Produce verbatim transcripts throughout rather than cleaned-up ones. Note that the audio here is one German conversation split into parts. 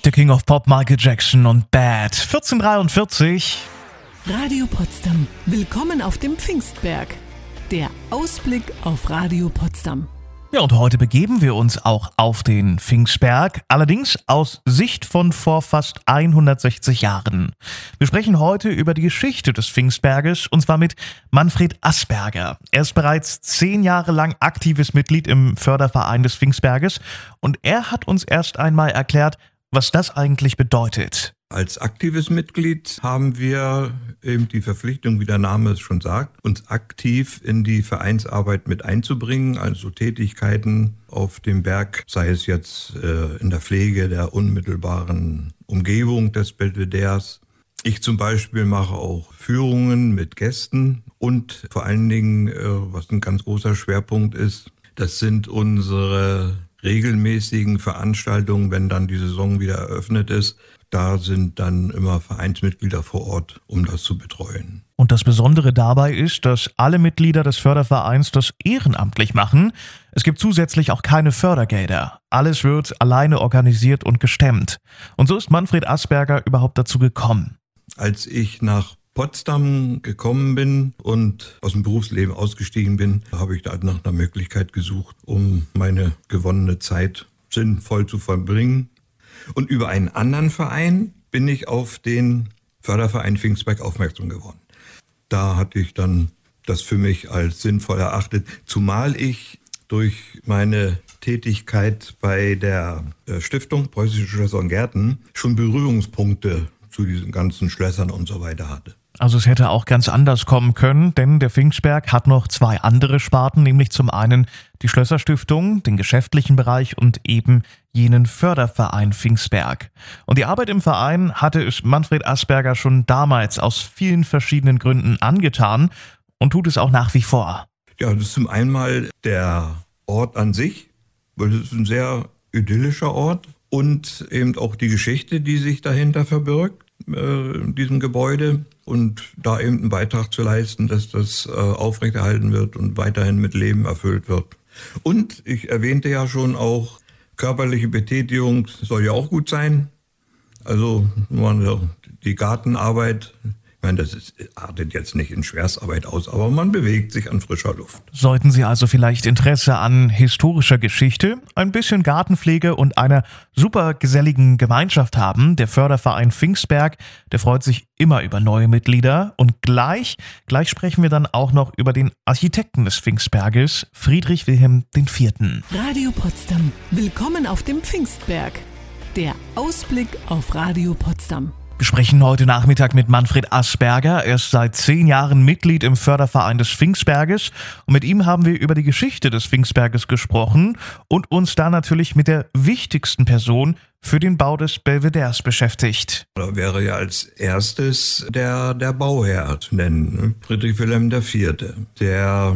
der King of Pop Michael Jackson und Bad. vierzehn Uhr dreiundvierzig. Radio Potsdam. Willkommen auf dem Pfingstberg. Der Ausblick auf Radio Potsdam. Ja, und heute begeben wir uns auch auf den Pfingstberg, allerdings aus Sicht von vor fast hundertsechzig Jahren. Wir sprechen heute über die Geschichte des Pfingstberges, und zwar mit Manfred Asperger. Er ist bereits zehn Jahre lang aktives Mitglied im Förderverein des Pfingstberges, und er hat uns erst einmal erklärt, was das eigentlich bedeutet. Als aktives Mitglied haben wir eben die Verpflichtung, wie der Name es schon sagt, uns aktiv in die Vereinsarbeit mit einzubringen, also Tätigkeiten auf dem Berg, sei es jetzt äh, in der Pflege der unmittelbaren Umgebung des Belvederes. Ich zum Beispiel mache auch Führungen mit Gästen und vor allen Dingen, äh, was ein ganz großer Schwerpunkt ist, das sind unsere regelmäßigen Veranstaltungen, wenn dann die Saison wieder eröffnet ist. Da sind dann immer Vereinsmitglieder vor Ort, um das zu betreuen. Und das Besondere dabei ist, dass alle Mitglieder des Fördervereins das ehrenamtlich machen. Es gibt zusätzlich auch keine Fördergelder. Alles wird alleine organisiert und gestemmt. Und so ist Manfred Asperger überhaupt dazu gekommen. Als ich nach Potsdam gekommen bin und aus dem Berufsleben ausgestiegen bin, habe ich da nach einer Möglichkeit gesucht, um meine gewonnene Zeit sinnvoll zu verbringen. Und über einen anderen Verein bin ich auf den Förderverein Pfingstberg aufmerksam geworden. Da hatte ich dann das für mich als sinnvoll erachtet, zumal ich durch meine Tätigkeit bei der Stiftung Preußische Schlösser und Gärten schon Berührungspunkte zu diesen ganzen Schlössern und so weiter hatte. Also es hätte auch ganz anders kommen können, denn der Pfingstberg hat noch zwei andere Sparten, nämlich zum einen die Schlösserstiftung, den geschäftlichen Bereich und eben jenen Förderverein Pfingstberg. Und die Arbeit im Verein hatte es Manfred Asperger schon damals aus vielen verschiedenen Gründen angetan und tut es auch nach wie vor. Ja, das ist zum einen mal der Ort an sich, weil es ist ein sehr idyllischer Ort, und eben auch die Geschichte, die sich dahinter verbirgt, äh, in diesem Gebäude. Und da eben einen Beitrag zu leisten, dass das äh, aufrechterhalten wird und weiterhin mit Leben erfüllt wird. Und ich erwähnte ja schon auch, körperliche Betätigung soll ja auch gut sein. Also man, die Gartenarbeit, ich meine, das ist, artet jetzt nicht in Schwerstarbeit aus, aber man bewegt sich an frischer Luft. Sollten Sie also vielleicht Interesse an historischer Geschichte, ein bisschen Gartenpflege und einer super geselligen Gemeinschaft haben, der Förderverein Pfingstberg, der freut sich immer über neue Mitglieder. Und gleich, gleich sprechen wir dann auch noch über den Architekten des Pfingstberges, Friedrich Wilhelm der Vierte. Radio Potsdam. Willkommen auf dem Pfingstberg. Der Ausblick auf Radio Potsdam. Wir sprechen heute Nachmittag mit Manfred Asperger. Er ist seit zehn Jahren Mitglied im Förderverein des Pfingstberges. Und mit ihm haben wir über die Geschichte des Pfingstberges gesprochen und uns da natürlich mit der wichtigsten Person für den Bau des Belvederes beschäftigt. Da wäre ja als erstes der, der Bauherr zu nennen, Friedrich Wilhelm der Vierte, der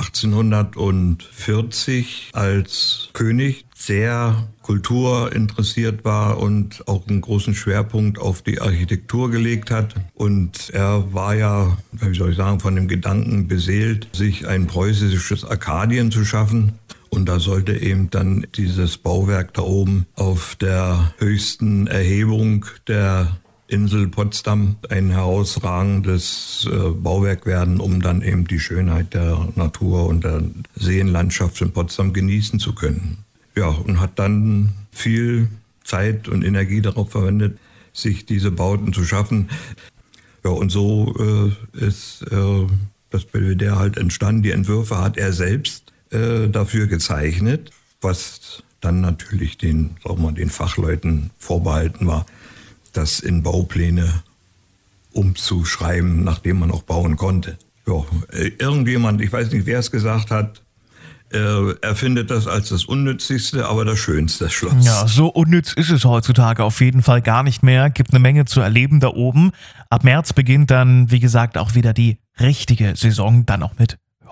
achtzehnhundertvierzig als König sehr kulturinteressiert war und auch einen großen Schwerpunkt auf die Architektur gelegt hat. Und er war ja, wie soll ich sagen, von dem Gedanken beseelt, sich ein preußisches Arkadien zu schaffen. Und da sollte eben dann dieses Bauwerk da oben auf der höchsten Erhebung der Insel Potsdam ein herausragendes äh, Bauwerk werden, um dann eben die Schönheit der Natur und der Seenlandschaft in Potsdam genießen zu können. Ja, und hat dann viel Zeit und Energie darauf verwendet, sich diese Bauten zu schaffen. Ja, und so äh, ist äh, das Belvedere halt entstanden. Die Entwürfe hat er selbst dafür gezeichnet, was dann natürlich den, sagen wir mal, den Fachleuten vorbehalten war, das in Baupläne umzuschreiben, nachdem man auch bauen konnte. Ja, irgendjemand, ich weiß nicht, wer es gesagt hat, äh, er findet das als das Unnützigste, aber das Schönste, das Schloss. Ja, so unnütz ist es heutzutage auf jeden Fall gar nicht mehr. Gibt eine Menge zu erleben da oben. Ab März beginnt dann, wie gesagt, auch wieder die richtige Saison, dann auch mit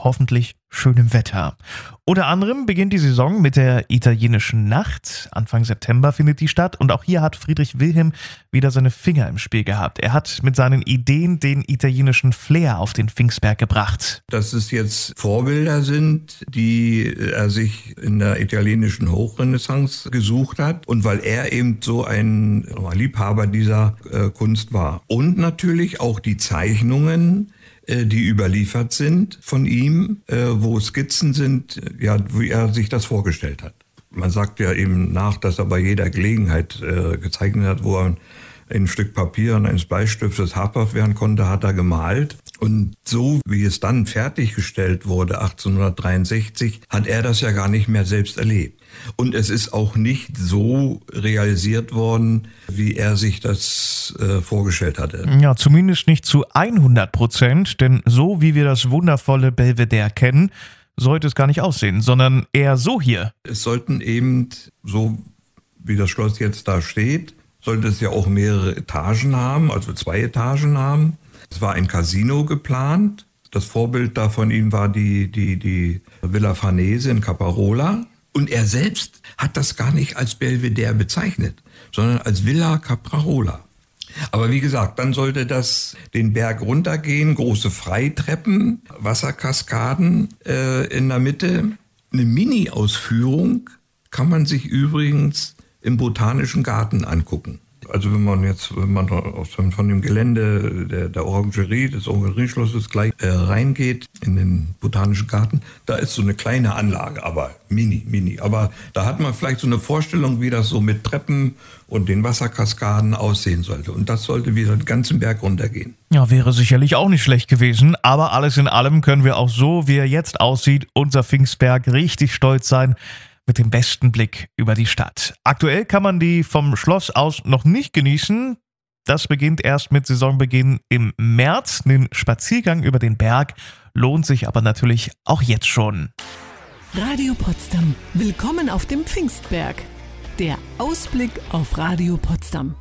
hoffentlich schönem Wetter. Unter anderem beginnt die Saison mit der italienischen Nacht. Anfang September findet die statt und auch hier hat Friedrich Wilhelm wieder seine Finger im Spiel gehabt. Er hat mit seinen Ideen den italienischen Flair auf den Pfingstberg gebracht. Dass es jetzt Vorbilder sind, die er sich in der italienischen Hochrenaissance gesucht hat und weil er eben so ein Liebhaber dieser äh, Kunst war. Und natürlich auch die Zeichnungen, die überliefert sind von ihm, wo Skizzen sind, ja, wie er sich das vorgestellt hat. Man sagt ja eben nach, dass er bei jeder Gelegenheit gezeichnet hat, wo er ein Stück Papier und eines Bleistiftes habhaft werden konnte, hat er gemalt. Und so wie es dann fertiggestellt wurde, achtzehnhundertdreiundsechzig, hat er das ja gar nicht mehr selbst erlebt. Und es ist auch nicht so realisiert worden, wie er sich das äh, vorgestellt hatte. Ja, zumindest nicht zu hundert Prozent, denn so wie wir das wundervolle Belvedere kennen, sollte es gar nicht aussehen, sondern eher so hier. Es sollten eben, so wie das Schloss jetzt da steht, sollte es ja auch mehrere Etagen haben, also zwei Etagen haben. Es war ein Casino geplant. Das Vorbild da von ihm war die, die, die Villa Farnese in Caparola. Und er selbst hat das gar nicht als Belvedere bezeichnet, sondern als Villa Caprarola. Aber wie gesagt, dann sollte das den Berg runtergehen, große Freitreppen, Wasserkaskaden äh, in der Mitte. Eine Mini-Ausführung kann man sich übrigens im Botanischen Garten angucken. Also wenn man jetzt, wenn man von dem Gelände der, der Orangerie, des Orangerieschlosses gleich äh, reingeht in den Botanischen Garten, da ist so eine kleine Anlage, aber mini, mini. Aber da hat man vielleicht so eine Vorstellung, wie das so mit Treppen und den Wasserkaskaden aussehen sollte. Und das sollte wieder den ganzen Berg runtergehen. Ja, wäre sicherlich auch nicht schlecht gewesen. Aber alles in allem können wir auch so, wie er jetzt aussieht, unser Pfingstberg richtig stolz sein, mit dem besten Blick über die Stadt. Aktuell kann man die vom Schloss aus noch nicht genießen. Das beginnt erst mit Saisonbeginn im März. Den Spaziergang über den Berg lohnt sich aber natürlich auch jetzt schon. Radio Potsdam. Willkommen auf dem Pfingstberg. Der Ausblick auf Radio Potsdam.